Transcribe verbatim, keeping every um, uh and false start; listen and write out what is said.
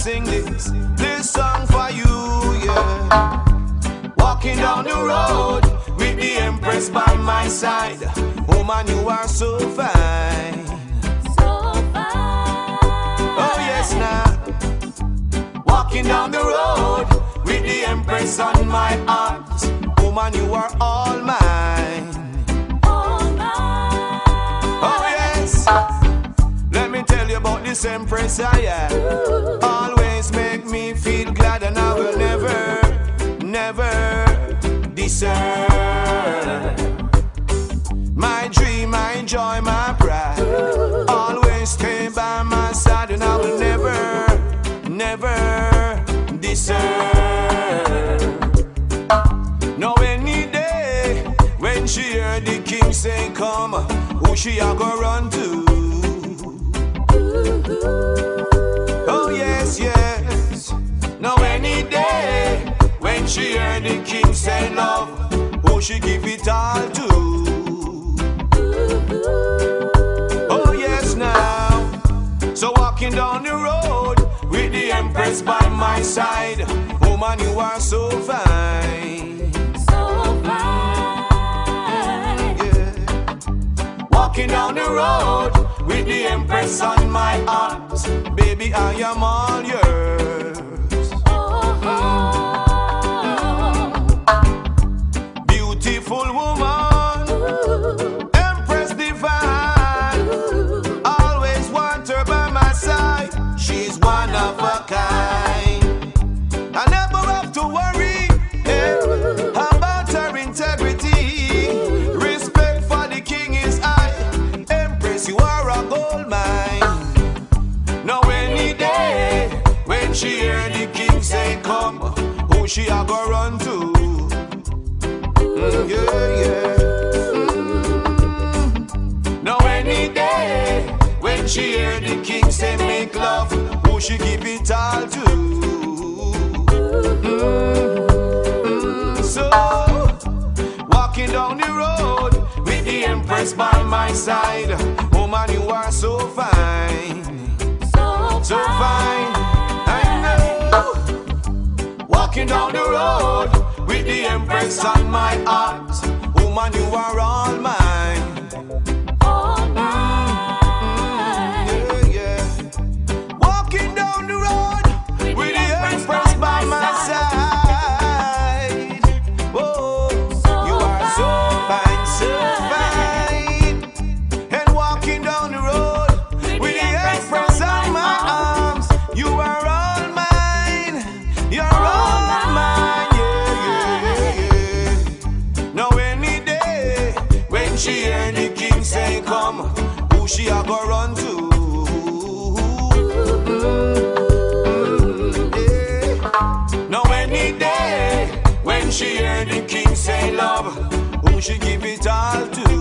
sing this, this song for you, yeah. Walking down the road with the Empress by my side. Woman, you are so fine. So fine. Oh yes, now. Walking down the road with the Empress on my arms. Woman, you are all mine. All mine. Oh yes. Let me tell you about this Empress I am. Always make me feel glad, and I will never, never desert. My dream, my joy, my pride. Always stay by my side, and I will never, never desert. No, any day when she heard the king say come, who she a go run to? Oh yes, yes. Now any day when she heard the king say love, who she give it all to? Oh yes, now. So walking down the road with the Empress by my side, woman, you are so fine. So fine. Yeah. Walking down the road with the Empress on my arms, baby, I am all yours. Oh, Mm. Beautiful woman, oh. Empress divine. Always want her by my side. She's one of a kind. I never have to worry eh, about her integrity. Respect for the king is high. Empress, you are a gold mine. Now any day when she hear the king say come, who she a go run to? Mm, yeah, yeah. Mm. Now any day when she hear the king say make love, who she give it all to? Mm, mm. So walking down the road with the Empress by my side, woman, you are so fine. So fine, I know. Walking down the road with the Empress on my arms, woman, you are all mine. All mine. Yeah, yeah. Walking down the road with the Empress by my side. Oh, you are so fine, so fine. And walking down the road with the Empress on my arms, you are all mine. You're all mine. Yeah, yeah, yeah. Now any day when she hear the king say come, who she a go run to? Mm, yeah. Now any day when she hear the king say love, who she give it all to?